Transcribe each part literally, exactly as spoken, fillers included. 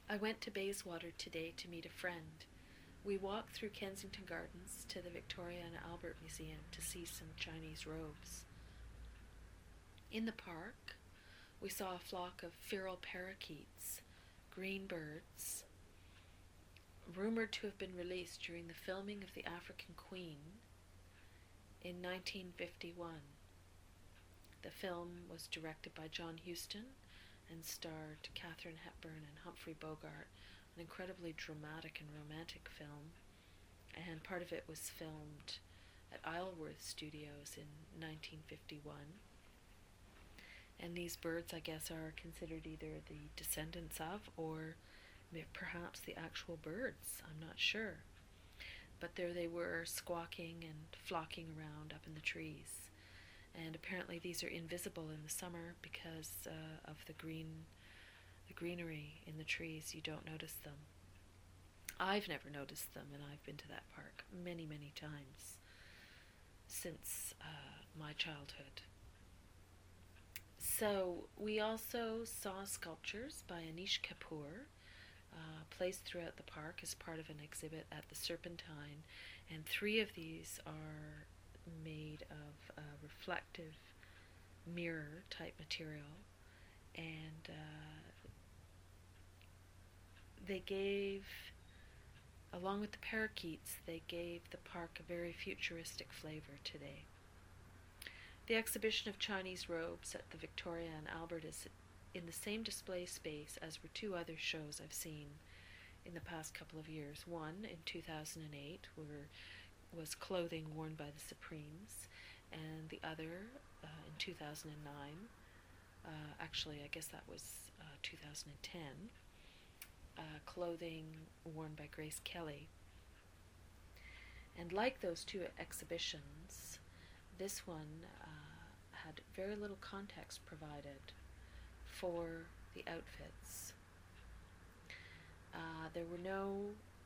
I went to Bayswater today to meet a friend. We walked through Kensington Gardens to the Victoria and Albert Museum to see some Chinese robes. In the park, we saw a flock of feral parakeets, green birds, rumored to have been released during the filming of The African Queen in nineteen fifty-one. The film was directed by John Huston and starred Katharine Hepburn and Humphrey Bogart, an incredibly dramatic and romantic film. And part of it was filmed at Isleworth Studios in nineteen fifty-one. And these birds, I guess, are considered either the descendants of or perhaps the actual birds. I'm not sure. But there they were, squawking and flocking around up in the trees. And apparently these are invisible in the summer because uh, of the green, the greenery in the trees. You don't notice them. I've never noticed them, and I've been to that park many, many times since uh, my childhood. So we also saw sculptures by Anish Kapoor, uh, placed throughout the park as part of an exhibit at the Serpentine, and three of these are made of uh, reflective mirror type material, and uh, they gave, along with the parakeets, they gave the park a very futuristic flavor today. The exhibition of Chinese robes at the Victoria and Albert is in the same display space as were two other shows I've seen in the past couple of years. One in two thousand eight were, was clothing worn by the Supremes, and the other uh, in two thousand nine, uh, actually I guess that was uh, two thousand ten, uh, clothing worn by Grace Kelly. And like those two exhibitions, this one uh, had very little context provided for the outfits. Uh, there were no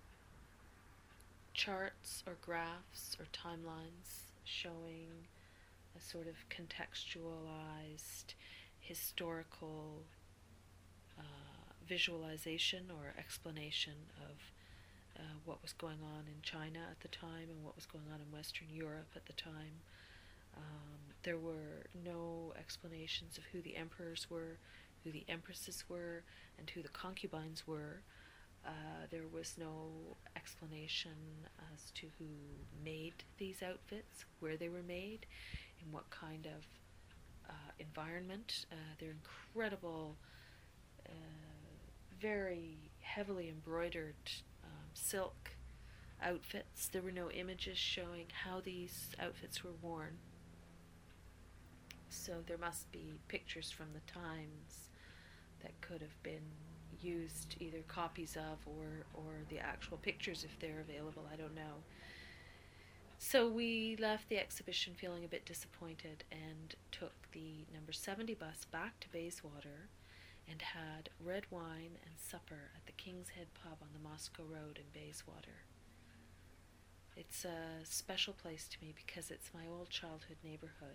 charts or graphs or timelines showing a sort of contextualized historical uh, visualization or explanation of uh, what was going on in China at the time and what was going on in Western Europe at the time. Um, there were no explanations of who the emperors were, who the empresses were, and who the concubines were. Uh, there was no explanation as to who made these outfits, where they were made, in what kind of uh, environment. Uh, they're incredible, uh, very heavily embroidered um, silk outfits. There were no images showing how these outfits were worn. So there must be pictures from the times that could have been used, either copies of or, or the actual pictures if they're available, I don't know. So we left the exhibition feeling a bit disappointed and took the number seventy bus back to Bayswater and had red wine and supper at the King's Head pub on the Moscow Road in Bayswater. It's a special place to me because it's my old childhood neighborhood.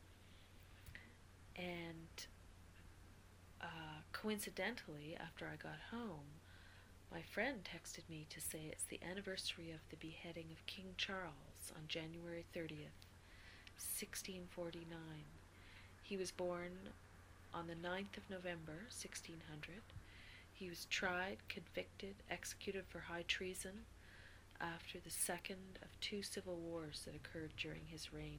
And uh, coincidentally, after I got home, my friend texted me to say it's the anniversary of the beheading of King Charles on January thirtieth, sixteen forty-nine. He was born on the ninth of November, sixteen hundred. He was tried, convicted, executed for high treason after the second of two civil wars that occurred during his reign,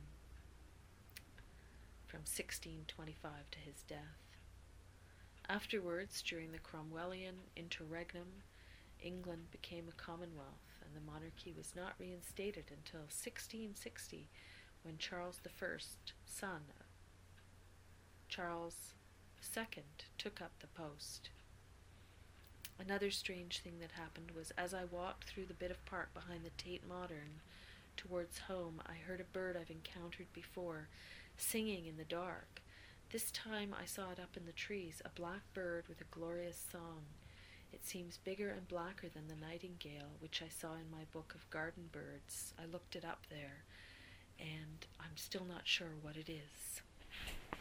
from sixteen twenty-five to his death. Afterwards, during the Cromwellian interregnum, England became a commonwealth, and the monarchy was not reinstated until sixteen sixty, when Charles the First, son of Charles the Second, took up the post. Another strange thing that happened was as I walked through the bit of park behind the Tate Modern towards home, I heard a bird I've encountered before singing in the dark. This time I saw it up in the trees, a black bird with a glorious song. It seems bigger and blacker than the nightingale, which I saw in my book of garden birds. I looked it up there, and I'm still not sure what it is.